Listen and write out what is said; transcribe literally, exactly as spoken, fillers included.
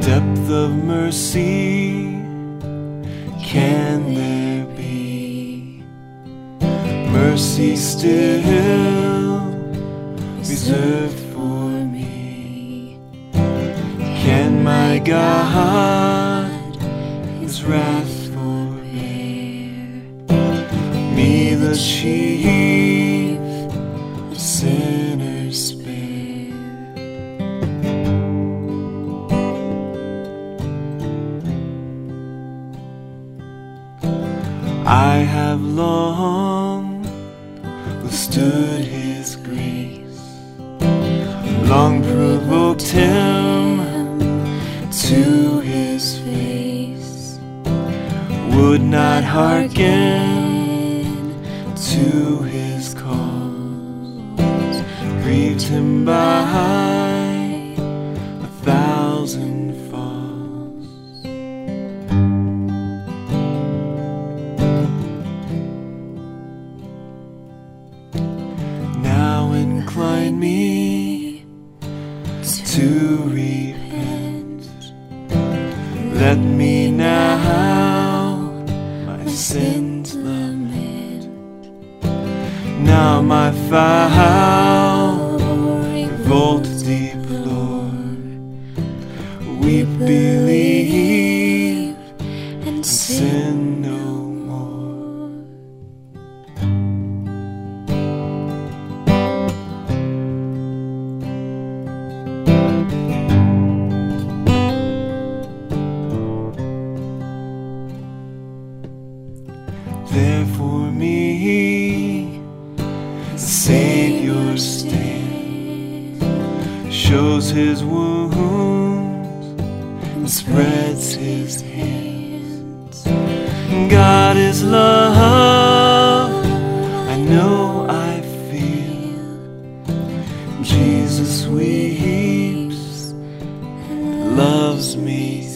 depth of mercy can there be? Mercy still reserved for me. Can my God His wrath forbear? Me the chief of sinners spare. I have long withstood His grace, long provoked Him to His face, would not hearken to His calls, grieved Him by a thousand falls. Now incline me to repent. Let me now my sins lament. Now my foul revolt deplore. Weep, believe, and sin no more. There for me the Savior stands, shows His wounds and spreads His hands. God is love, I know I feel. Jesus weeps and loves me